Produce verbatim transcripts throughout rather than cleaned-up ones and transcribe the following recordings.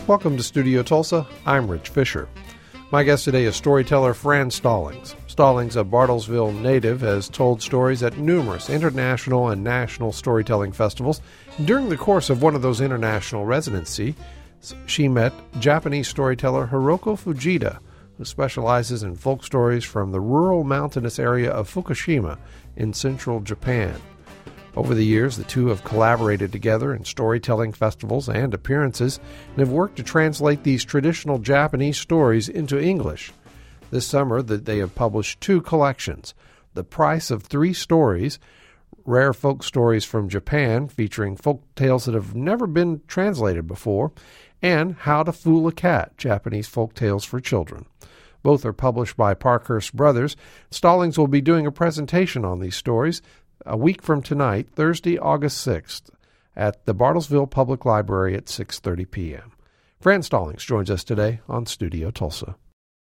Welcome to Studio Tulsa. I'm Rich Fisher. My guest today is storyteller Fran Stallings. Stallings, a Bartlesville native, has told stories at numerous international and national storytelling festivals. During the course of one of those international residencies, she met Japanese storyteller Hiroko Fujita, who specializes in folk stories from the rural mountainous area of Fukushima in central Japan. Over the years, the two have collaborated together in storytelling festivals and appearances and have worked to translate these traditional Japanese stories into English. This summer, they have published two collections, The Price of Three Stories, rare folk stories from Japan featuring folk tales that have never been translated before, and How to Fool a Cat, Japanese folk tales for children. Both are published by Parkhurst Brothers. Stallings will be doing a presentation on these stories a week from tonight, Thursday, August sixth, at the Bartlesville Public Library at six thirty p.m. Fran Stallings joins us today on Studio Tulsa.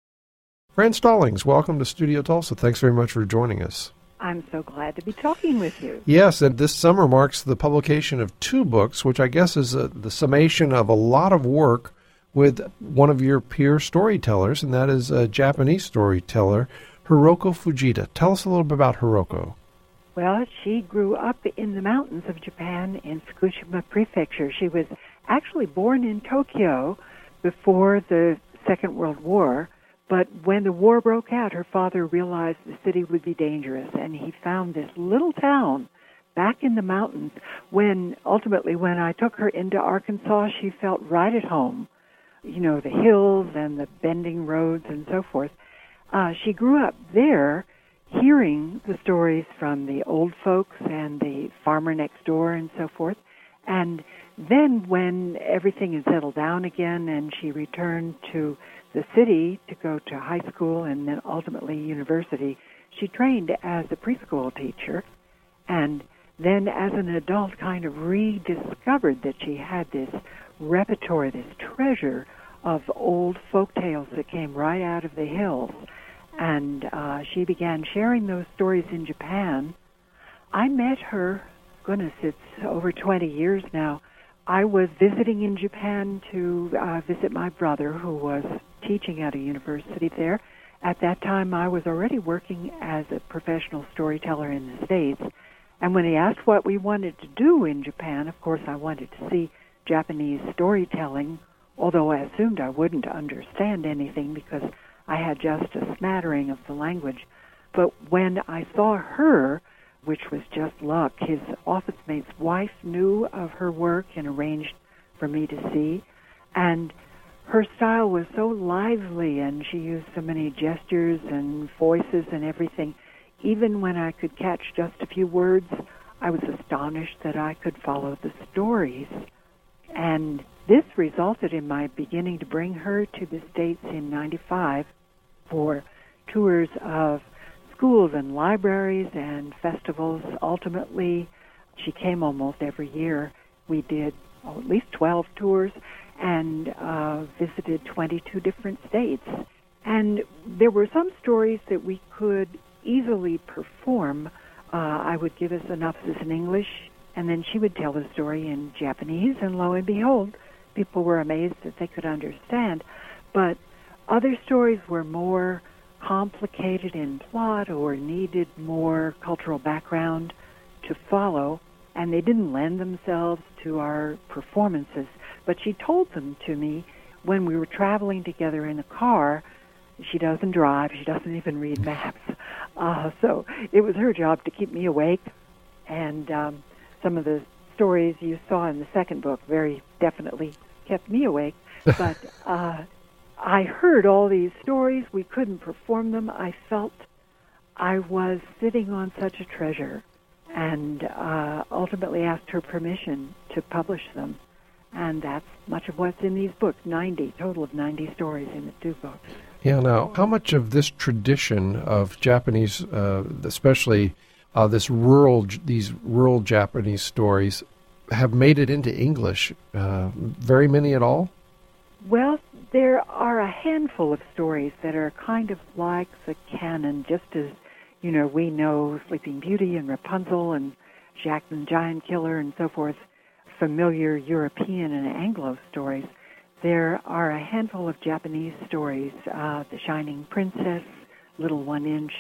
Fran Stallings, welcome to Studio Tulsa. Thanks very much for joining us. I'm so glad to be talking with you. Yes, and this summer marks the publication of two books, which I guess is a, the summation of a lot of work with one of your peer storytellers, and that is a Japanese storyteller, Hiroko Fujita. Tell us a little bit about Hiroko. Well, she grew up in the mountains of Japan in Fukushima Prefecture. She was actually born in Tokyo before the Second World War, but when the war broke out, her father realized the city would be dangerous, and he found this little town back in the mountains. When ultimately, when I took her into Arkansas, she felt right at home. You know, the hills and the bending roads and so forth. Uh, she grew up there hearing the stories from the old folks and the farmer next door and so forth. And then when everything had settled down again and she returned to the city to go to high school and then ultimately university, she trained as a preschool teacher, and then as an adult kind of rediscovered that she had this repertoire, this treasure of old folk tales that came right out of the hills. And uh, she began sharing those stories in Japan. I met her, goodness, it's over twenty years now. I was visiting in Japan to uh, visit my brother, who was teaching at a university there. At that time, I was already working as a professional storyteller in the States. And when he asked what we wanted to do in Japan, of course, I wanted to see Japanese storytelling, although I assumed I wouldn't understand anything because I had just a smattering of the language. But when I saw her, which was just luck, his office mate's wife knew of her work and arranged for me to see. And her style was so lively, and she used so many gestures and voices and everything. Even when I could catch just a few words, I was astonished that I could follow the stories. And this resulted in my beginning to bring her to the States in ninety-five for tours of schools and libraries and festivals. Ultimately, she came almost every year. We did oh, at least twelve tours and uh, visited twenty-two different states. And there were some stories that we could easily perform. Uh, I would give a synopsis in English, and then she would tell the story in Japanese, and lo and behold, people were amazed that they could understand. But other stories were more complicated in plot or needed more cultural background to follow, and they didn't lend themselves to our performances. But she told them to me when we were traveling together in a car. She doesn't drive. She doesn't even read maps. Uh, so it was her job to keep me awake. And um, some of the stories you saw in the second book very definitely kept me awake. But uh, I heard all these stories. We couldn't perform them. I felt I was sitting on such a treasure, and uh, ultimately asked her permission to publish them. And that's much of what's in these books, ninety, total of ninety stories in the two books. Yeah, now, how much of this tradition of Japanese, uh, especially uh, this rural, these rural Japanese stories, have made it into English? Uh, very many at all? Well, there are a handful of stories that are kind of like the canon, just as, you know, we know Sleeping Beauty and Rapunzel and Jack the Giant Killer and so forth, familiar European and Anglo stories. There are a handful of Japanese stories, uh, The Shining Princess, Little One Inch,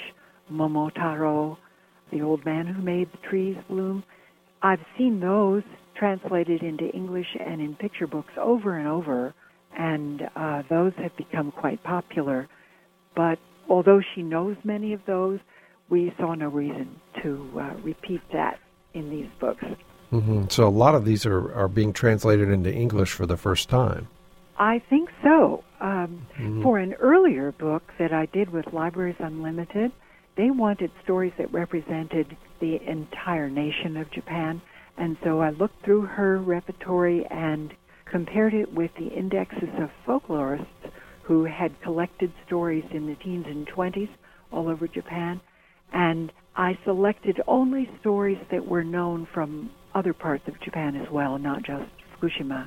Momotaro, The Old Man Who Made the Trees Bloom. I've seen those translated into English and in picture books over and over, and uh, those have become quite popular. But although she knows many of those, we saw no reason to uh, repeat that in these books. Mm-hmm. So a lot of these are, are being translated into English for the first time. I think so. Um, mm-hmm. For an earlier book that I did with Libraries Unlimited, they wanted stories that represented the entire nation of Japan. And so I looked through her repertory and compared it with the indexes of folklorists who had collected stories in the teens and twenties all over Japan. And I selected only stories that were known from other parts of Japan as well, not just Fukushima.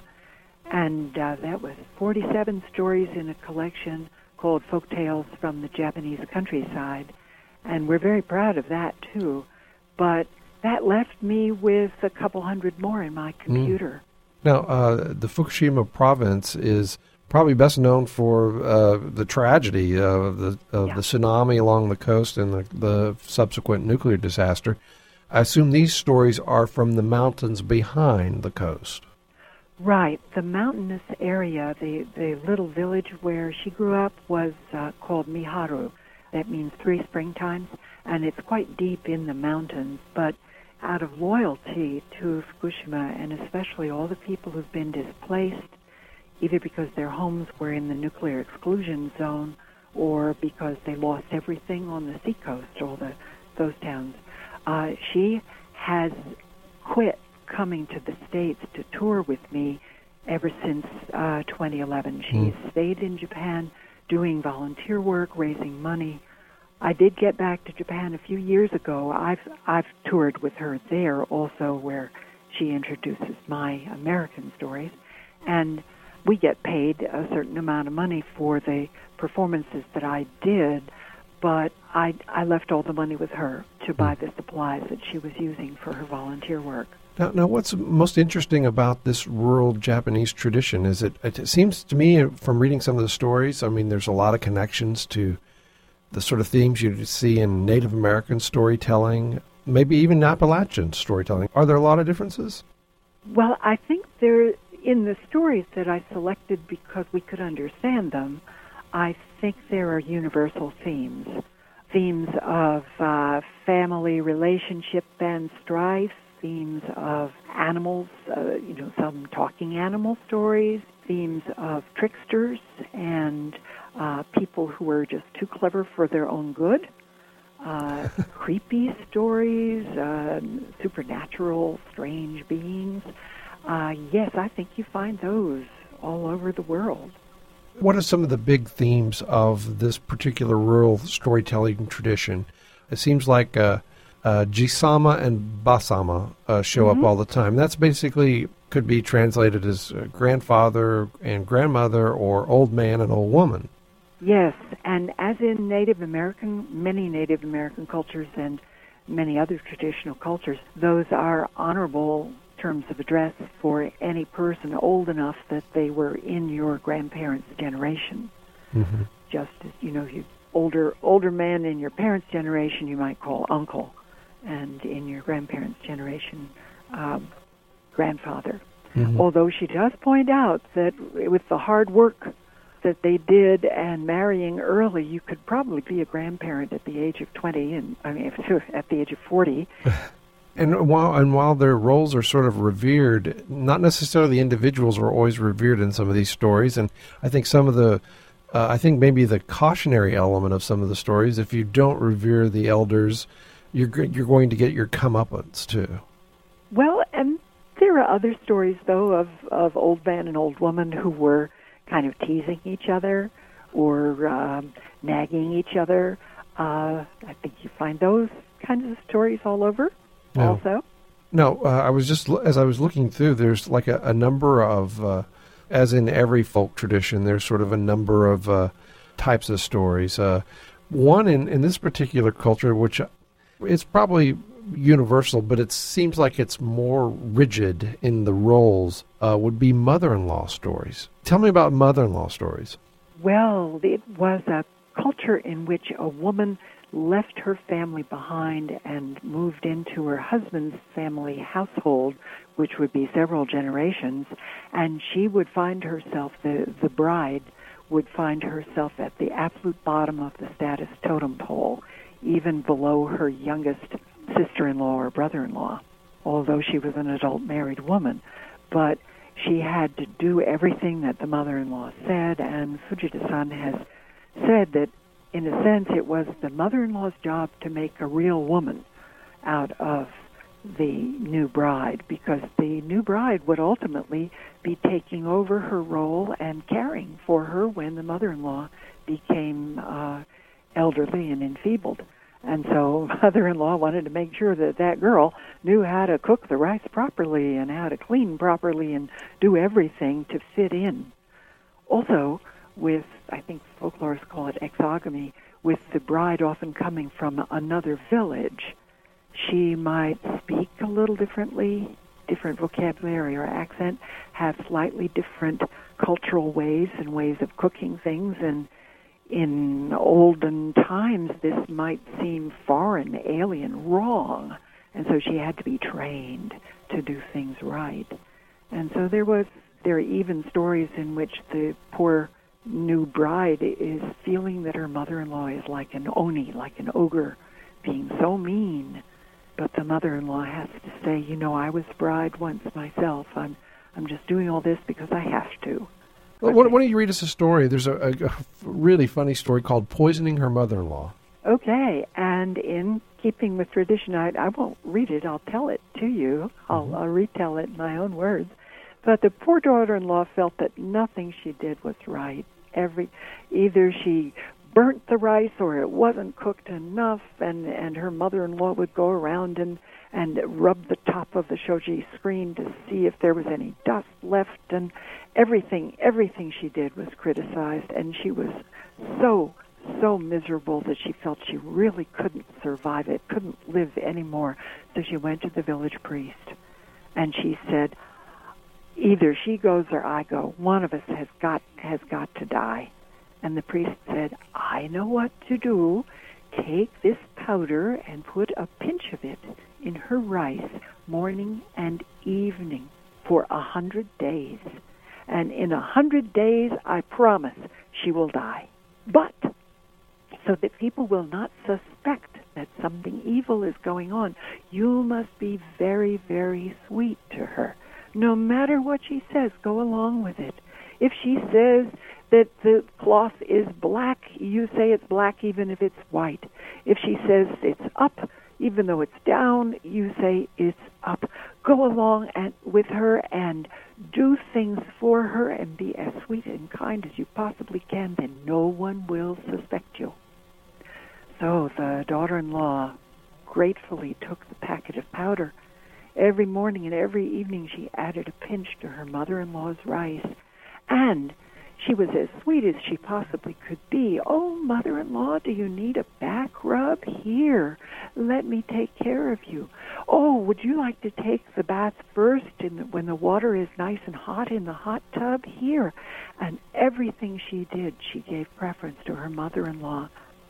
And uh, that was forty-seven stories in a collection called Folk Tales from the Japanese Countryside. And we're very proud of that, too. But that left me with a couple hundred more in my computer. Mm. Now, uh, the Fukushima province is probably best known for uh, the tragedy of the of yeah. the tsunami along the coast and the, the subsequent nuclear disaster. I assume these stories are from the mountains behind the coast. Right. The mountainous area, the, the little village where she grew up was uh, called Miharu. That means three springtimes, and it's quite deep in the mountains. But out of loyalty to Fukushima, and especially all the people who've been displaced, either because their homes were in the nuclear exclusion zone or because they lost everything on the seacoast, all the those towns, uh, she has quit coming to the States to tour with me ever since uh, twenty eleven. She's mm. stayed in Japan doing volunteer work, raising money. I did get back to Japan a few years ago. I've I've toured with her there also, where she introduces my American stories, and we get paid a certain amount of money for the performances that I did, but I I left all the money with her to buy the supplies that she was using for her volunteer work. Now, now, what's most interesting about this rural Japanese tradition is it, it seems to me from reading some of the stories, I mean, there's a lot of connections to the sort of themes you see in Native American storytelling, maybe even Appalachian storytelling. Are there a lot of differences? Well, I think there, in the stories that I selected because we could understand them, I think there are universal themes. Themes of uh, family relationship and strife, themes of animals, uh, you know, some talking animal stories, themes of tricksters and uh, people who are just too clever for their own good, uh, creepy stories, uh, supernatural, strange beings. Uh, yes, I think you find those all over the world. What are some of the big themes of this particular rural storytelling tradition? It seems like uh, uh, Jisama and Basama uh, show mm-hmm. up all the time. That's basically could be translated as uh, grandfather and grandmother or old man and old woman. Yes, and as in Native American, many Native American cultures and many other traditional cultures, those are honorable terms of address for any person old enough that they were in your grandparents' generation. Mm-hmm. Just as, you know, you older older man in your parents' generation you might call uncle, and in your grandparents' generation, um, grandfather. Mm-hmm. Although she does point out that with the hard work that they did and marrying early, you could probably be a grandparent at the age of twenty, and I mean, at the age of forty. And while and while their roles are sort of revered, not necessarily the individuals are always revered in some of these stories. And I think some of the, uh, I think maybe the cautionary element of some of the stories, if you don't revere the elders, you're you're going to get your comeuppance too. Well, and there are other stories though of of old man and old woman who were kind of teasing each other or um, nagging each other. Uh, I think you find those kinds of stories all over. No. Also, no. Uh, I was just as I was looking through. There's like a, a number of, uh, as in every folk tradition, there's sort of a number of uh, types of stories. Uh, one in, in this particular culture, which it's probably universal, but it seems like it's more rigid in the roles, uh, would be mother-in-law stories. Tell me about mother-in-law stories. Well, it was a culture in which a woman left her family behind and moved into her husband's family household, which would be several generations, and she would find herself, the, the bride would find herself at the absolute bottom of the status totem pole, even below her youngest sister-in-law or brother-in-law, although she was an adult married woman. But she had to do everything that the mother-in-law said, and Fujita-san has said that, in a sense, it was the mother-in-law's job to make a real woman out of the new bride, because the new bride would ultimately be taking over her role and caring for her when the mother-in-law became uh, elderly and enfeebled. And so mother-in-law wanted to make sure that that girl knew how to cook the rice properly and how to clean properly and do everything to fit in. Also, with, I think folklorists call it exogamy, with the bride often coming from another village, she might speak a little differently, different vocabulary or accent, have slightly different cultural ways and ways of cooking things, and in olden times this might seem foreign, alien, wrong, and so she had to be trained to do things right. And so there was there are even stories in which the poor new bride is feeling that her mother-in-law is like an oni, like an ogre, being so mean. But the mother-in-law has to say, you know, I was bride once myself. I'm I'm just doing all this because I have to. Well, why, why don't you read us a story? There's a, a, a really funny story called Poisoning Her Mother-in-Law. Okay, and in keeping with tradition, I, I won't read it. I'll tell it to you. I'll, mm-hmm. I'll retell it in my own words. But the poor daughter-in-law felt that nothing she did was right. Every either she burnt the rice or it wasn't cooked enough, and, and her mother-in-law would go around and, and rub the top of the shoji screen to see if there was any dust left, and everything, everything she did was criticized, and she was so, so miserable that she felt she really couldn't survive it, couldn't live anymore. So she went to the village priest, and she said, either she goes or I go. One of us has got has got to die. And the priest said, I know what to do. Take this powder and put a pinch of it in her rice morning and evening for a hundred days. And in a hundred days, I promise she will die. But so that people will not suspect that something evil is going on, you must be very, very sweet to her. No matter what she says, go along with it. If she says that the cloth is black, you say it's black even if it's white. If she says it's up, even though it's down, you say it's up. Go along and with her and do things for her and be as sweet and kind as you possibly can, then no one will suspect you. So the daughter-in-law gratefully took the packet of powder. Every morning and every evening she added a pinch to her mother-in-law's rice, and she was as sweet as she possibly could be. Oh, mother-in-law, do you need a back rub? Here, let me take care of you. Oh, would you like to take the bath first in the, when the water is nice and hot in the hot tub? Here. And everything she did, she gave preference to her mother-in-law,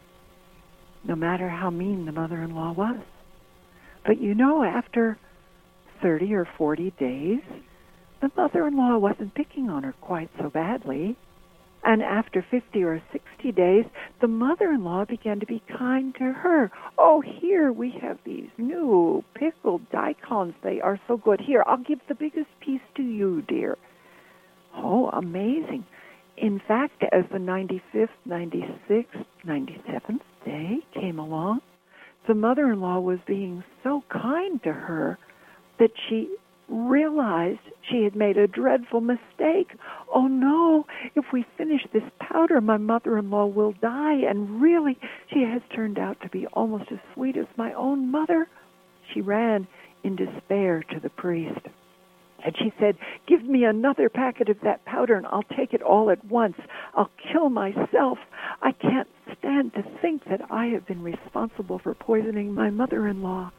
no matter how mean the mother-in-law was. But you know, after thirty or forty days, the mother-in-law wasn't picking on her quite so badly. And after fifty or sixty days, the mother-in-law began to be kind to her. Oh, here we have these new pickled daikons. They are so good. Here, I'll give the biggest piece to you, dear. Oh, amazing. In fact, as the ninety-fifth, ninety-sixth, ninety-seventh day came along, the mother-in-law was being so kind to her that she realized she had made a dreadful mistake. Oh, no, if we finish this powder, my mother-in-law will die, and really, she has turned out to be almost as sweet as my own mother. She ran in despair to the priest, and she said, give me another packet of that powder, and I'll take it all at once. I'll kill myself. I can't stand to think that I have been responsible for poisoning my mother-in-law.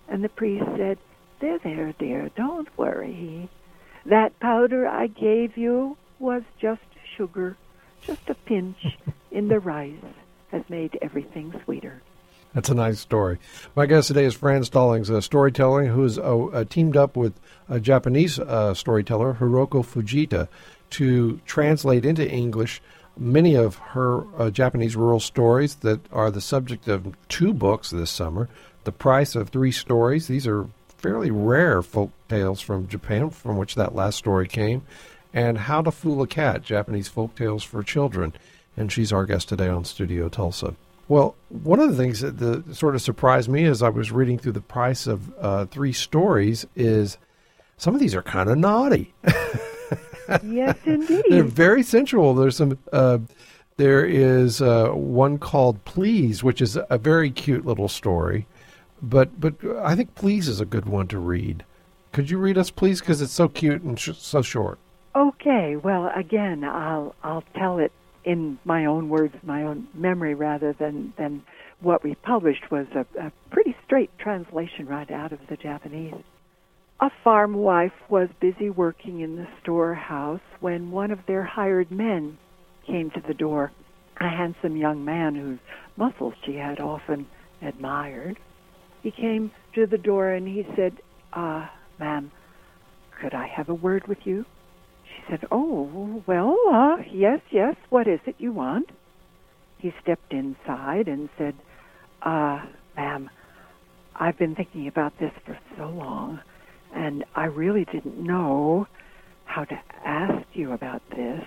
And the priest said, "There, there, dear, don't worry. That powder I gave you was just sugar. Just a pinch in the rice has made everything sweeter." That's a nice story. My guest today is Fran Stallings, a storyteller who's uh, uh, teamed up with a Japanese uh, storyteller, Hiroko Fujita, to translate into English many of her uh, Japanese rural stories that are the subject of two books this summer. The Price of Three Stories. These are fairly rare folk tales from Japan, from which that last story came. And How to Fool a Cat, Japanese folk tales for children. And she's our guest today on Studio Tulsa. Well, one of the things that the, sort of surprised me as I was reading through the Price of uh, Three Stories is some of these are kind of naughty. Yes, indeed. They're very sensual. There's some. Uh, there is uh, one called Please, which is a very cute little story. But but I think Please is a good one to read. Could you read us, please? Because it's so cute and sh- so short. Okay. Well, again, I'll I'll tell it in my own words, my own memory, rather than, than what we published was a, a pretty straight translation right out of the Japanese. A farm wife was busy working in the storehouse when one of their hired men came to the door, a handsome young man whose muscles she had often admired. He came to the door and he said, uh, "Ma'am, could I have a word with you?" She said, "Oh, well, uh, yes, yes, what is it you want?" He stepped inside and said, uh, "Ma'am, I've been thinking about this for so long, and I really didn't know how to ask you about this."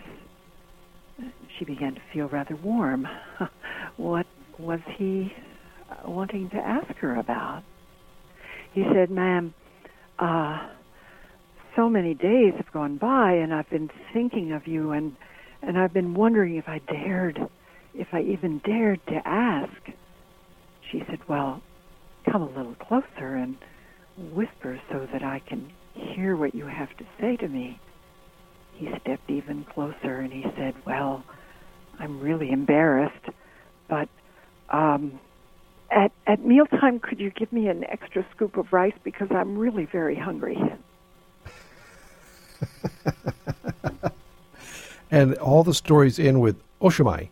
She began to feel rather warm. What was he wanting to ask her about? He said, "Ma'am, uh, so many days have gone by, and I've been thinking of you, and, and I've been wondering if I dared, if I even dared to ask." She said, "Well, come a little closer and whisper so that I can hear what you have to say to me." He stepped even closer and he said, "Well, I'm really embarrassed, but um, at, at mealtime, could you give me an extra scoop of rice because I'm really very hungry?" And all the stories end with Oshimai.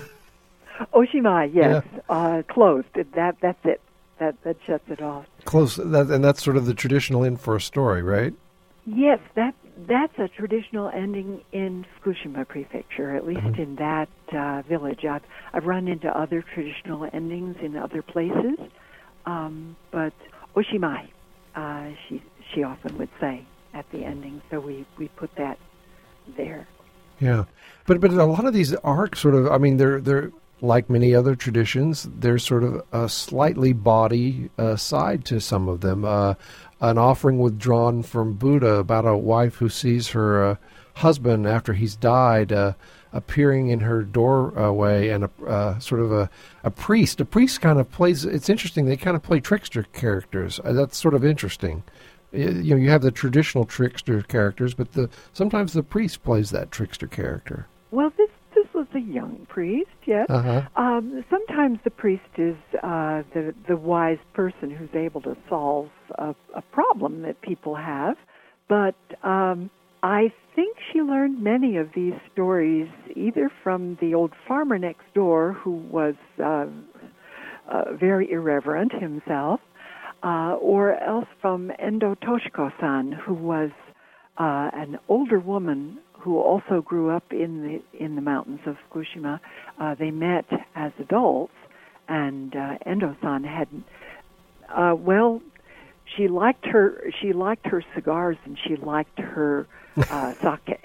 Oshimai, yes, Yeah. uh, closed. That that's it. That that shuts it off. Close, that, and that's sort of the traditional end for a story, right? Yes, that that's a traditional ending in Fukushima Prefecture, at least mm-hmm. in that uh, village. I've I've run into other traditional endings in other places, um, but Oshimai, uh, she she often would say at the ending. So we, we put that there. Yeah, but but a lot of these are sort of. I mean, they're they're like many other traditions. There's sort of a slightly bawdy uh, side to some of them. Uh, an offering withdrawn from Buddha about a wife who sees her uh, husband after he's died uh, appearing in her doorway, and a uh, sort of a, a priest. A priest kind of plays. It's interesting. They kind of play trickster characters. Uh, that's sort of interesting. You know, you have the traditional trickster characters, but the sometimes the priest plays that trickster character. Well, this this was a young priest, yes. Uh-huh. Um, sometimes the priest is uh, the the wise person who's able to solve a, a problem that people have, but um, I think she learned many of these stories either from the old farmer next door, who was uh, uh, very irreverent himself, Uh, or else from Endo Toshiko-san, who was uh, an older woman who also grew up in the in the mountains of Fukushima. Uh, they met as adults, and uh, Endo-san had, uh, well, she liked her she liked her cigars and she liked her uh, sake.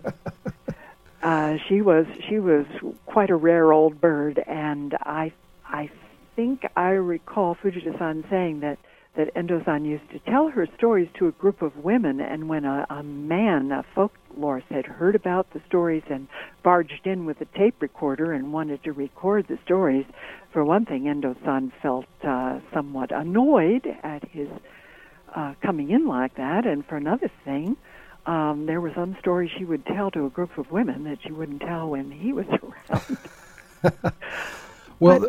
uh, she was she was quite a rare old bird, and I I. think I recall Fujita-san saying that, that Endo-san used to tell her stories to a group of women, and when a, a man, a folklorist, had heard about the stories and barged in with a tape recorder and wanted to record the stories, for one thing, Endo-san felt uh, somewhat annoyed at his uh, coming in like that, and for another thing, um, there were some stories she would tell to a group of women that she wouldn't tell when he was around. Well, but it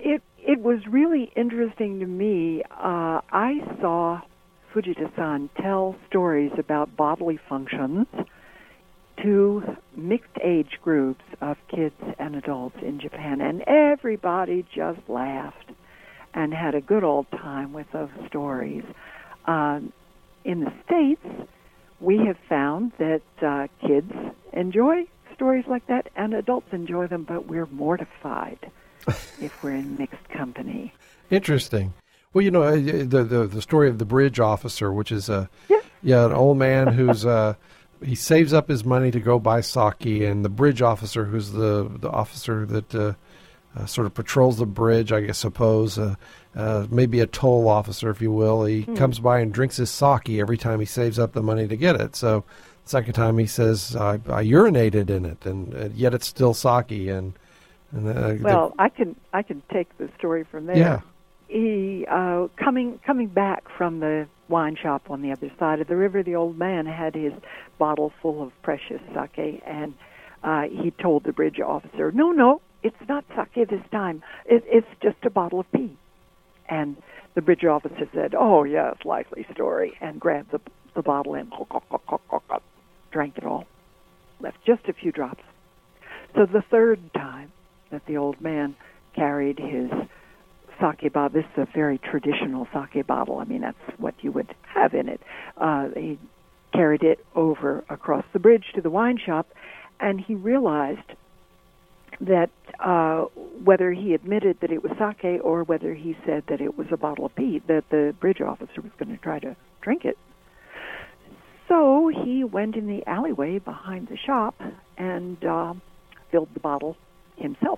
it was really interesting to me. Uh, I saw Fujita-san tell stories about bodily functions to mixed age groups of kids and adults in Japan, and everybody just laughed and had a good old time with those stories. Um, in the States, we have found that uh, kids enjoy stories like that, and adults enjoy them, but we're mortified if we're in mixed company. Interesting. Well, you know, uh, the the, the story of the bridge officer, which is a yeah, yeah an old man who's uh, he saves up his money to go buy sake, and the bridge officer, who's the the officer that uh, uh, sort of patrols the bridge, I guess, suppose, uh, uh, maybe a toll officer, if you will. He mm. comes by and drinks his sake every time he saves up the money to get it. So the second time he says, I, I urinated in it, and uh, yet it's still sake. And, and uh, well, the, I can I can take the story from there. Yeah. He uh, coming coming back from the wine shop on the other side of the river, the old man had his bottle full of precious sake, and uh, he told the bridge officer, "No, no, it's not sake this time. It, it's just a bottle of pee." And the bridge officer said, "Oh, yes, likely story," and grabbed the the bottle and drank it all, left just a few drops. So the third time that the old man carried his sake bottle, this is a very traditional sake bottle. I mean, that's what you would have in it. Uh, he carried it over across the bridge to the wine shop, and he realized that uh, whether he admitted that it was sake or whether he said that it was a bottle of pee, that the bridge officer was going to try to drink it. So he went in the alleyway behind the shop and uh, filled the bottle himself.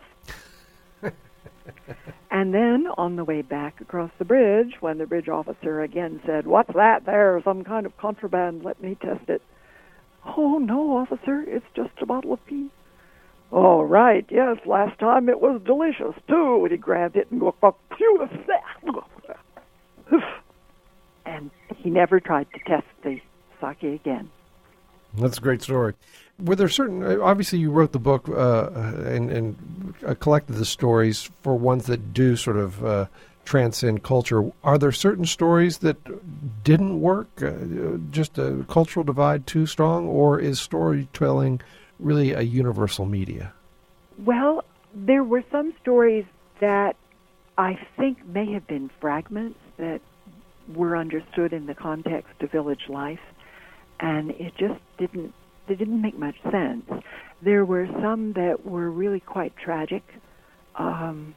And then on the way back across the bridge, when the bridge officer again said, "What's that there? Some kind of contraband. Let me test it." "Oh, no, officer, it's just a bottle of pee." "Oh, right, yes, last time it was delicious, too." And he grabbed it and go, and he never tried to test the sake again. That's a great story. Were there certain, obviously you wrote the book uh, and, and uh, collected the stories for ones that do sort of uh, transcend culture. Are there certain stories that didn't work, uh, just a cultural divide too strong, or is storytelling really a universal media? Well, there were some stories that I think may have been fragments that were understood in the context of village life, and it just didn't it didn't make much sense. There were some that were really quite tragic, um,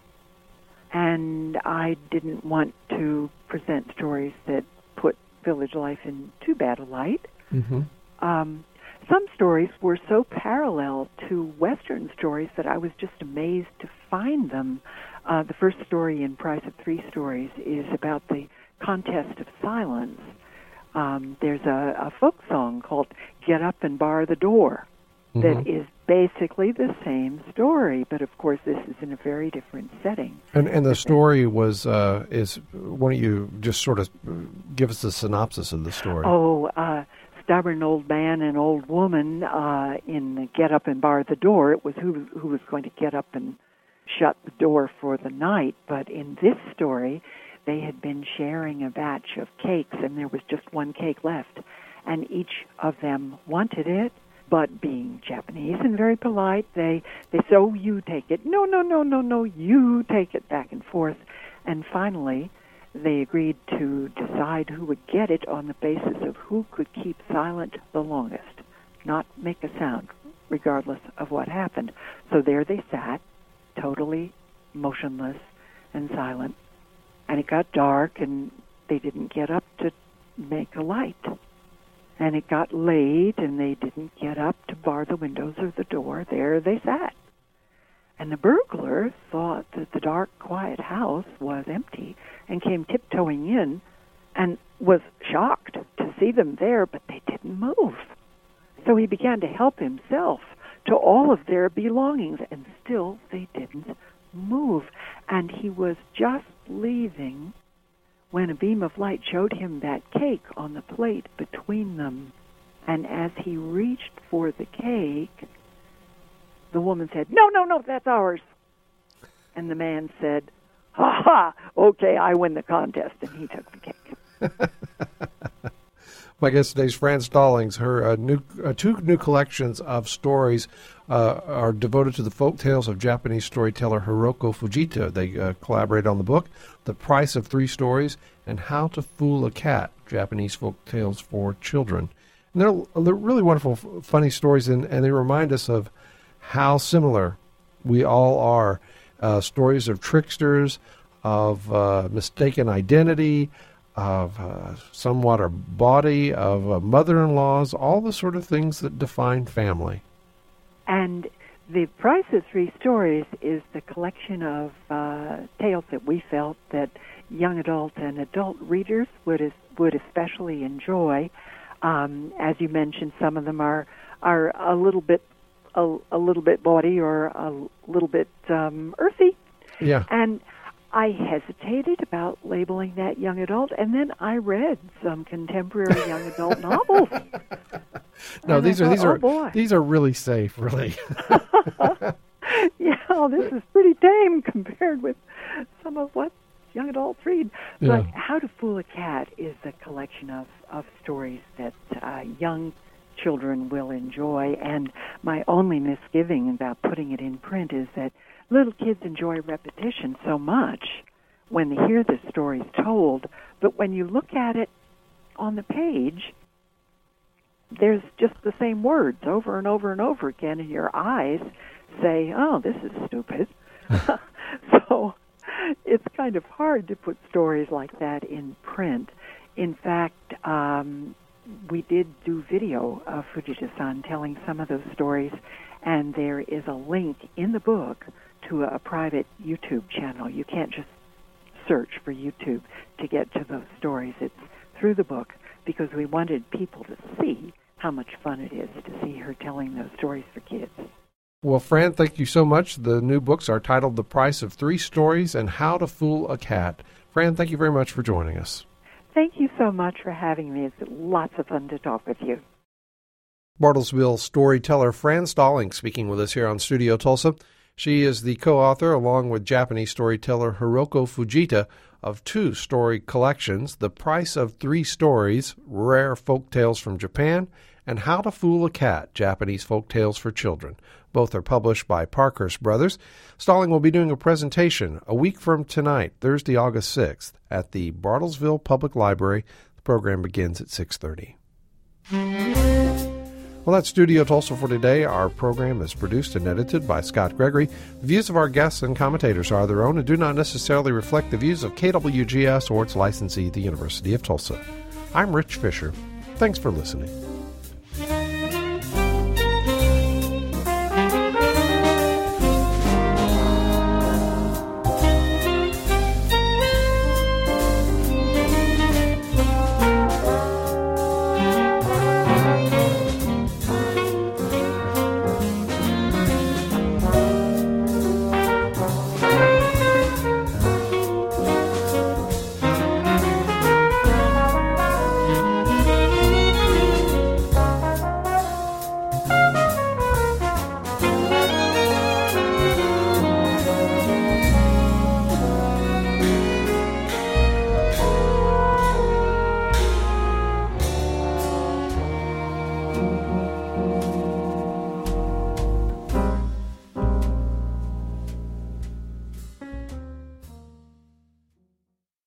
and I didn't want to present stories that put village life in too bad a light. Mm-hmm. Um, some stories were so parallel to Western stories that I was just amazed to find them. Uh, the first story in Price of Three Stories is about the contest of silence. Um, there's a, a folk song called "Get Up and Bar the Door" mm-hmm. that is basically the same story, but of course this is in a very different setting. And and the story was uh, is why don't you just sort of give us the synopsis of the story? Oh, uh, stubborn old man and old woman uh, in the "Get Up and Bar the Door." It was who who was going to get up and shut the door for the night, but in this story, they had been sharing a batch of cakes, and there was just one cake left, and each of them wanted it, but being Japanese and very polite, they, they said, "Oh, you take it." "No, no, no, no, no, you take it," back and forth. And finally, they agreed to decide who would get it on the basis of who could keep silent the longest, not make a sound, regardless of what happened. So there they sat, totally motionless and silent. And it got dark, and they didn't get up to make a light. And it got late, and they didn't get up to bar the windows or the door. There they sat. And the burglar thought that the dark, quiet house was empty and came tiptoeing in and was shocked to see them there, but they didn't move. So he began to help himself to all of their belongings, and still they didn't move. And he was just leaving when a beam of light showed him that cake on the plate between them. And as he reached for the cake, the woman said, "No, no, no, that's ours." And the man said, Ha ha! Okay, I win the contest, and he took the cake. My guest today is Fran Stallings. Her uh, new, uh, two new collections of stories uh, are devoted to the folk tales of Japanese storyteller Hiroko Fujita. They uh, collaborate on the book, The Price of Three Stories, and How to Fool a Cat, Japanese folk tales for children. And they're, they're really wonderful, f- funny stories, and, and they remind us of how similar we all are. Uh, stories of tricksters, of uh, mistaken identity, of uh, somewhat a body, of uh, mother-in-laws, all the sort of things that define family. And The Price of Three Stories is the collection of uh, tales that we felt that young adult and adult readers would es- would especially enjoy. Um, as you mentioned, some of them are are a little bit a, a little bit bawdy or a little bit um, earthy. Yeah. And I hesitated about labeling that young adult, and then I read some contemporary young adult novels. No, and these I are thought, these oh are boy. these are really safe, really. Yeah, this is pretty tame compared with some of what young adults read. Yeah. But How to Fool a Cat is a collection of, of stories that uh, young children will enjoy, and my only misgiving about putting it in print is that little kids enjoy repetition so much when they hear the stories told, but when you look at it on the page, there's just the same words over and over and over again, and your eyes say, oh, this is stupid. So it's kind of hard to put stories like that in print. In fact, um, we did do video of Fujita-san telling some of those stories, and there is a link in the book to a private YouTube channel. You can't just search for YouTube to get to those stories. It's through the book because we wanted people to see how much fun it is to see her telling those stories for kids. Well, Fran, thank you so much. The new books are titled The Price of Three Stories and How to Fool a Cat. Fran, thank you very much for joining us. Thank you so much for having me. It's lots of fun to talk with you. Bartlesville storyteller Fran Stallings speaking with us here on Studio Tulsa. She is the co-author, along with Japanese storyteller Hiroko Fujita, of two story collections, The Price of Three Stories, Rare Folk Tales from Japan, and How to Fool a Cat, Japanese Folk Tales for Children. Both are published by Parkhurst Brothers. Stalling will be doing a presentation a week from tonight, Thursday, August sixth, at the Bartlesville Public Library. The program begins at six thirty. Well, that's Studio Tulsa for today. Our program is produced and edited by Scott Gregory. The views of our guests and commentators are their own and do not necessarily reflect the views of K W G S or its licensee, the University of Tulsa. I'm Rich Fisher. Thanks for listening.